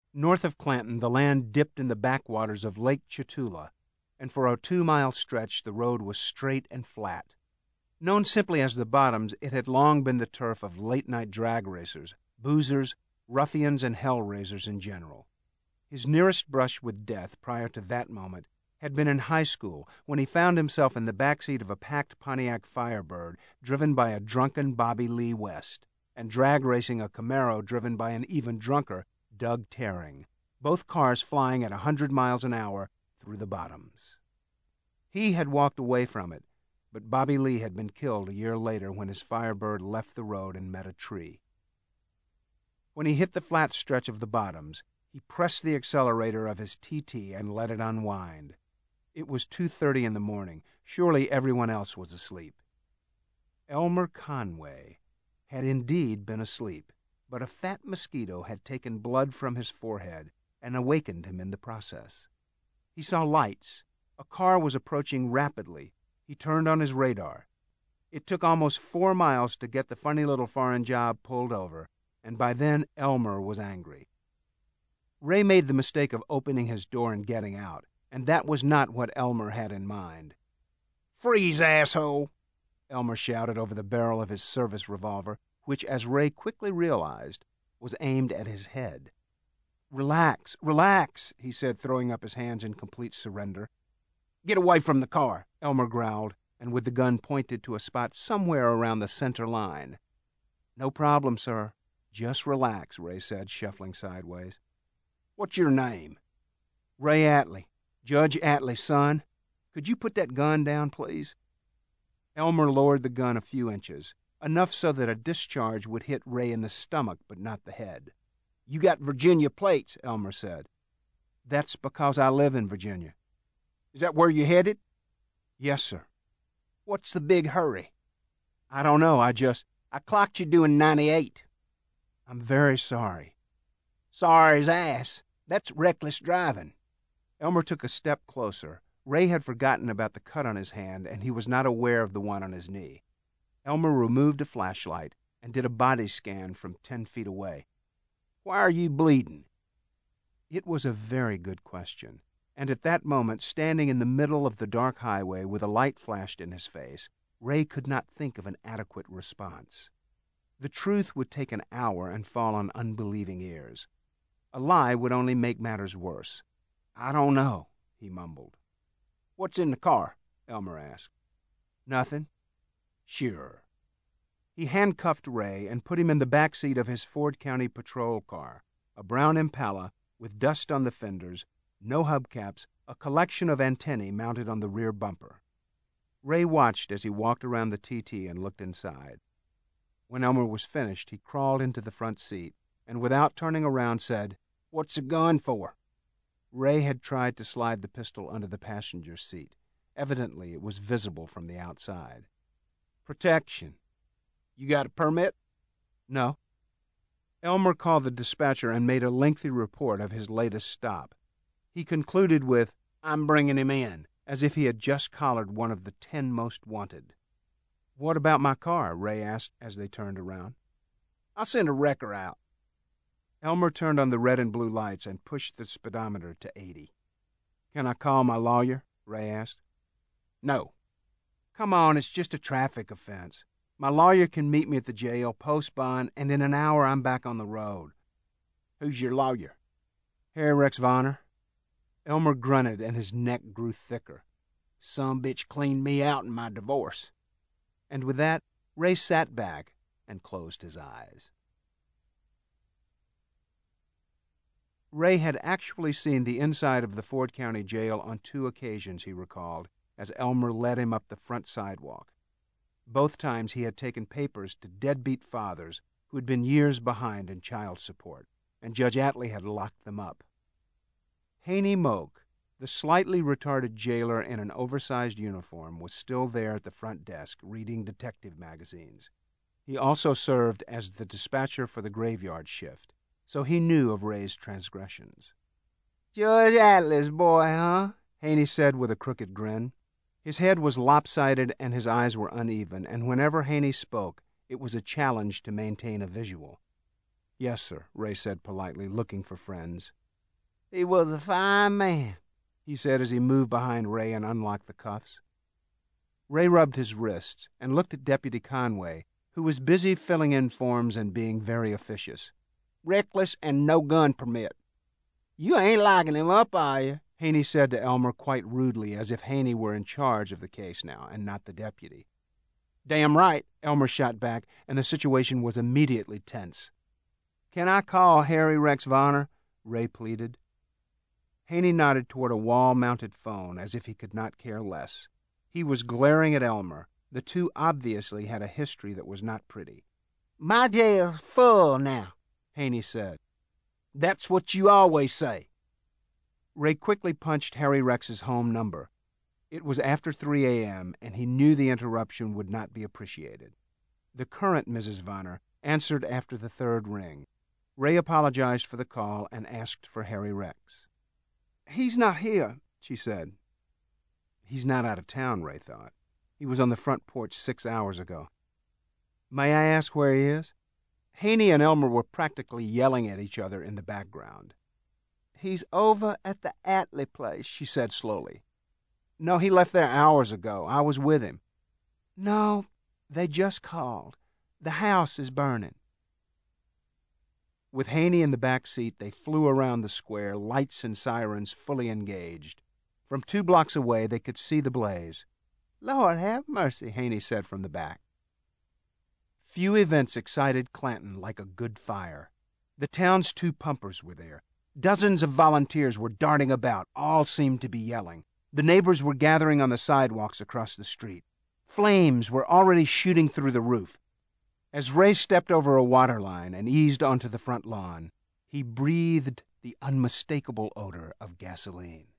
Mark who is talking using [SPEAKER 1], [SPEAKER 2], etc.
[SPEAKER 1] North of Clanton, the land dipped in the backwaters of Lake Chitula, and for a 2-mile stretch the road was straight and flat. Known simply as the Bottoms, it had long been the turf of late-night drag racers, boozers, ruffians, and hell-raisers in general. His nearest brush with death prior to that moment had been in high school, when he found himself in the backseat of a packed Pontiac Firebird driven by a drunken Bobby Lee West, and drag racing a Camaro driven by an even drunker Doug Terring, both cars flying at 100 miles an hour through the Bottoms. He had walked away from it, but Bobby Lee had been killed a year later when his Firebird left the road and met a tree. When he hit the flat stretch of the Bottoms, he pressed the accelerator of his TT and let it unwind. It was 2:30 in the morning. Surely everyone else was asleep. Elmer Conway had indeed been asleep, but a fat mosquito had taken blood from his forehead and awakened him in the process. He saw lights. A car was approaching rapidly. He turned on his radar. It took almost 4 miles to get the funny little foreign job pulled over, and by then Elmer was angry. Ray made the mistake of opening his door and getting out, and that was not what Elmer had in mind. "Freeze, asshole!" Elmer shouted over the barrel of his service revolver, which, as Ray quickly realized, was aimed at his head. "Relax, relax," he said, throwing up his hands in complete surrender. "Get away from the car," Elmer growled, and with the gun pointed to a spot somewhere around the center line. "No problem, sir. Just relax," Ray said, shuffling sideways. "What's your name?" "Ray Atlee. Judge Atlee's son. Could you put that gun down, please?" Elmer lowered the gun a few inches, enough so that a discharge would hit Ray in the stomach but not the head. "You got Virginia plates," Elmer said. "That's because I live in Virginia." "Is that where you headed?" "Yes, sir." "What's the big hurry?" "I don't know. I clocked you doing 98. "I'm very sorry." "Sorry's ass. That's reckless driving." Elmer took a step closer. Ray had forgotten about the cut on his hand, and he was not aware of the one on his knee. Elmer removed a flashlight and did a body scan from 10 feet away. "Why are you bleeding?" It was a very good question, and at that moment, standing in the middle of the dark highway with a light flashed in his face, Ray could not think of an adequate response. The truth would take an hour and fall on unbelieving ears. A lie would only make matters worse. "I don't know," he mumbled. "What's in the car?" Elmer asked. "Nothing." "Sure." He handcuffed Ray and put him in the back seat of his Ford County patrol car, a brown Impala with dust on the fenders, no hubcaps, a collection of antennae mounted on the rear bumper. Ray watched as he walked around the TT and looked inside. When Elmer was finished, he crawled into the front seat and, without turning around, said, "What's the gun for?" Ray had tried to slide the pistol under the passenger seat. Evidently, it was visible from the outside. "Protection." "You got a permit?" "No." Elmer called the dispatcher and made a lengthy report of his latest stop. He concluded with, "I'm bringing him in," as if he had just collared one of the 10 most wanted. "What about my car?" Ray asked as they turned around. "I'll send a wrecker out." Elmer turned on the red and blue lights and pushed the speedometer to 80. "Can I call my lawyer?" Ray asked. "No." "Come on, it's just a traffic offense. My lawyer can meet me at the jail, post bond, and in an hour I'm back on the road." "Who's your lawyer?" "Harry Rex Vonner." Elmer grunted and his neck grew thicker. "Some bitch cleaned me out in my divorce." And with that, Ray sat back and closed his eyes. Ray had actually seen the inside of the Ford County Jail on 2 occasions, he recalled, as Elmer led him up the front sidewalk. Both times he had taken papers to deadbeat fathers who had been years behind in child support, and Judge Atlee had locked them up. Haney Moak, the slightly retarded jailer in an oversized uniform, was still there at the front desk reading detective magazines. He also served as the dispatcher for the graveyard shift, so he knew of Ray's transgressions. "Judge Atlee's boy, huh?" Haney said with a crooked grin. His head was lopsided and his eyes were uneven, and whenever Haney spoke, it was a challenge to maintain a visual. "Yes, sir," Ray said politely, looking for friends.
[SPEAKER 2] "He was a fine man,"
[SPEAKER 1] he said as he moved behind Ray and unlocked the cuffs. Ray rubbed his wrists and looked at Deputy Conway, who was busy filling in forms and being very officious.
[SPEAKER 2] "Reckless and no gun permit. You ain't locking him up, are you?"
[SPEAKER 1] Haney said to Elmer quite rudely, as if Haney were in charge of the case now and not the deputy.
[SPEAKER 2] "Damn right,"
[SPEAKER 1] Elmer shot back, and the situation was immediately tense.
[SPEAKER 2] "Can I call Harry Rex Varner?"
[SPEAKER 1] Ray pleaded. Haney nodded toward a wall-mounted phone as if he could not care less. He was glaring at Elmer. The two obviously had a history that was not pretty.
[SPEAKER 2] "My jail's full now,"
[SPEAKER 1] Haney said.
[SPEAKER 2] "That's what you always say."
[SPEAKER 1] Ray quickly punched Harry Rex's home number. It was after 3 a.m., and he knew the interruption would not be appreciated. The current Mrs. Varner answered after the third ring. Ray apologized for the call and asked for Harry Rex.
[SPEAKER 2] "He's not here,"
[SPEAKER 1] she said. He's not out of town, Ray thought. He was on the front porch 6 hours ago. May I ask where he is? Haney and Elmer were practically yelling at each other in the background.
[SPEAKER 2] "He's over at the Atlee place,"
[SPEAKER 1] she said slowly. "No, he left there hours ago. I was with him."
[SPEAKER 2] "No, they just called. The house is burning."
[SPEAKER 1] With Haney in the back seat, they flew around the square, lights and sirens fully engaged. From 2 blocks away, they could see the blaze.
[SPEAKER 2] "Lord have mercy," Haney said from the back.
[SPEAKER 1] Few events excited Clanton like a good fire. The town's 2 pumpers were there. Dozens of volunteers were darting about. All seemed to be yelling. The neighbors were gathering on the sidewalks across the street. Flames were already shooting through the roof. As Ray stepped over a water line and eased onto the front lawn, he breathed the unmistakable odor of gasoline.